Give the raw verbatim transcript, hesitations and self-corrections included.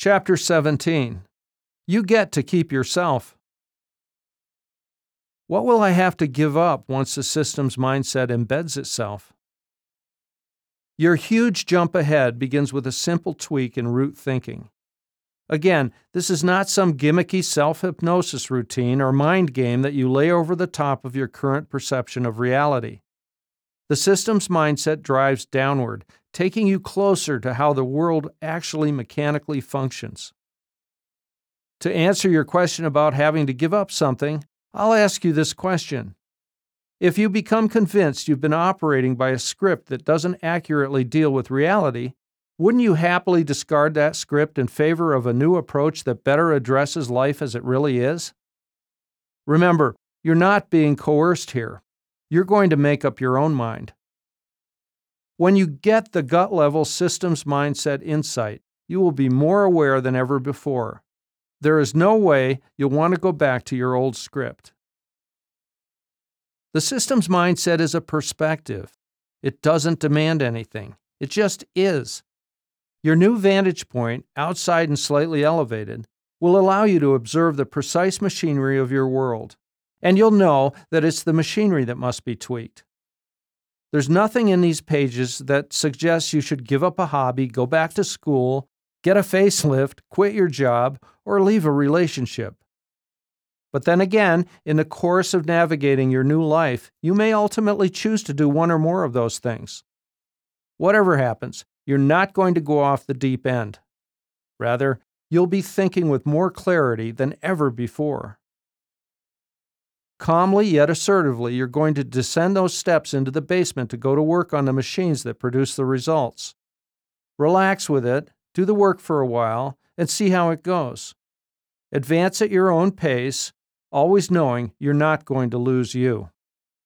Chapter seventeen. You get to keep yourself. What will I have to give up once the systems mindset embeds itself? Your huge jump ahead begins with a simple tweak in root thinking. Again, this is not some gimmicky self-hypnosis routine or mind game that you lay over the top of your current perception of reality. The systems mindset drives downward, taking you closer to how the world actually mechanically functions. To answer your question about having to give up something, I'll ask you this question. If you become convinced you've been operating by a script that doesn't accurately deal with reality, wouldn't you happily discard that script in favor of a new approach that better addresses life as it really is? Remember, you're not being coerced here. You're going to make up your own mind. When you get the gut-level systems mindset insight, you will be more aware than ever before. There is no way you'll want to go back to your old script. The systems mindset is a perspective. It doesn't demand anything. It just is. Your new vantage point, outside and slightly elevated, will allow you to observe the precise machinery of your world, and you'll know that it's the machinery that must be tweaked. There's nothing in these pages that suggests you should give up a hobby, go back to school, get a facelift, quit your job, or leave a relationship. But then again, in the course of navigating your new life, you may ultimately choose to do one or more of those things. Whatever happens, you're not going to go off the deep end. Rather, you'll be thinking with more clarity than ever before. Calmly yet assertively, you're going to descend those steps into the basement to go to work on the machines that produce the results. Relax with it, do the work for a while, and see how it goes. Advance at your own pace, always knowing you're not going to lose you.